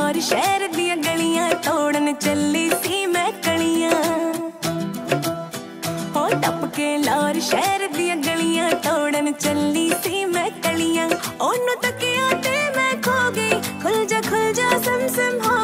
लाहौर शहर दियां गलियां तोड़न चली सी मैं कलियां। हो टप के लाहौर शहर दियां गलियां तोड़न चली सी मैं कलियां। ओनू तकिया ते मैं खो गई, खुल जा सम सम हो